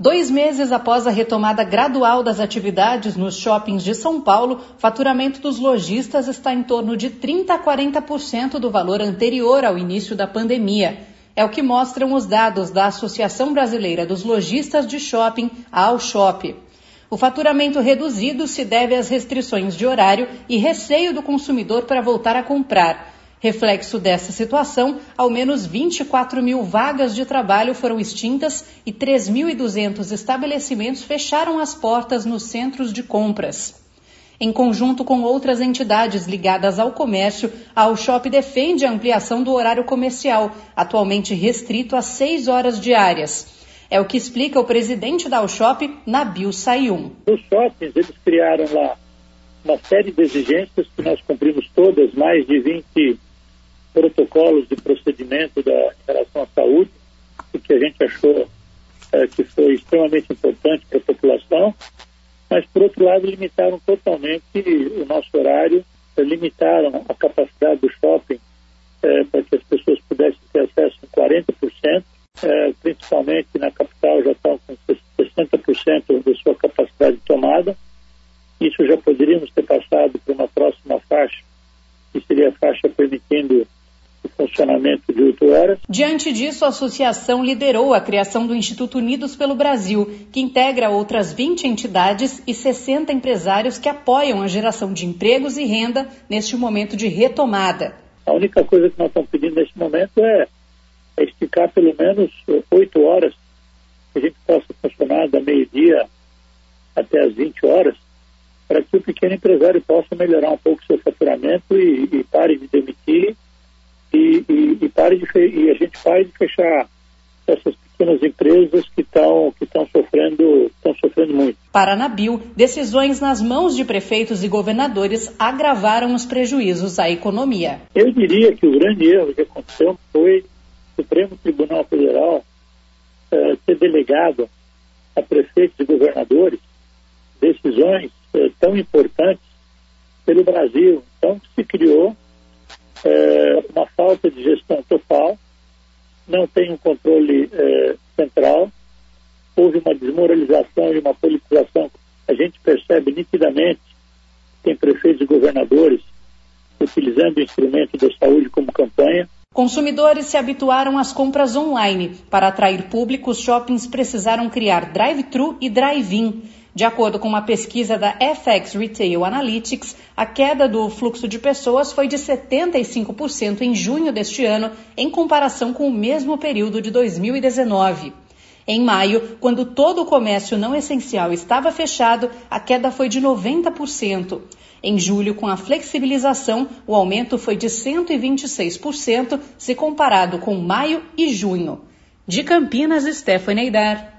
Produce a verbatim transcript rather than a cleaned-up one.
Dois meses após a retomada gradual das atividades nos shoppings de São Paulo, o faturamento dos lojistas está em torno de trinta a quarenta por cento do valor anterior ao início da pandemia. É o que mostram os dados da Associação Brasileira dos Lojistas de Shopping, a Alshop. O faturamento reduzido se deve às restrições de horário e receio do consumidor para voltar a comprar. Reflexo dessa situação, ao menos vinte e quatro mil vagas de trabalho foram extintas e três mil e duzentos estabelecimentos fecharam as portas nos centros de compras. Em conjunto com outras entidades ligadas ao comércio, a Alshop defende a ampliação do horário comercial, atualmente restrito a seis horas diárias. É o que explica o presidente da Alshop, Nabil Sayum. Os shoppings, eles criaram lá uma série de exigências que nós cumprimos todas, mais de vinte protocolos de procedimento da, em relação à saúde, o que a gente achou é, que foi extremamente importante para a população, mas, por outro lado, limitaram totalmente o nosso horário, limitaram a capacidade do shopping é, para que as pessoas pudessem ter acesso a quarenta por cento, é, principalmente na capital já estão com sessenta por cento da sua capacidade tomada. Isso já poderíamos ter passado para uma próxima faixa, que seria a faixa permitindo o funcionamento de oito horas. Diante disso, a associação liderou a criação do Instituto Unidos pelo Brasil, que integra outras vinte entidades e sessenta empresários que apoiam a geração de empregos e renda neste momento de retomada. A única coisa que nós estamos pedindo nesse momento é, é esticar pelo menos oito horas, que a gente possa funcionar da meio-dia até as vinte horas, para que o pequeno empresário possa melhorar um pouco o seu faturamento e, e pare de demitir e, e, e, pare de fe- e a gente pare de fechar essas pequenas empresas que estão que estão sofrendo, estão sofrendo muito. Para a Nabil, decisões nas mãos de prefeitos e governadores agravaram os prejuízos à economia. Eu diria que o grande erro que aconteceu foi o Supremo Tribunal Federal eh, ter delegado a prefeitos e governadores decisões eh, tão importantes pelo Brasil. Então se criou eh, uma falta de gestão total, não tem um controle eh, central, houve uma desmoralização e uma politização. A gente percebe nitidamente que tem prefeitos e governadores utilizando o instrumento da saúde como campanha. Consumidores se habituaram às compras online. Para atrair público, os shoppings precisaram criar drive-thru e drive-in. De acordo com uma pesquisa da F X Retail Analytics, a queda do fluxo de pessoas foi de setenta e cinco por cento em junho deste ano, em comparação com o mesmo período de dois mil e dezenove. Em maio, quando todo o comércio não essencial estava fechado, a queda foi de noventa por cento. Em julho, com a flexibilização, o aumento foi de cento e vinte e seis por cento se comparado com maio e junho. De Campinas, Stephanie Aidar.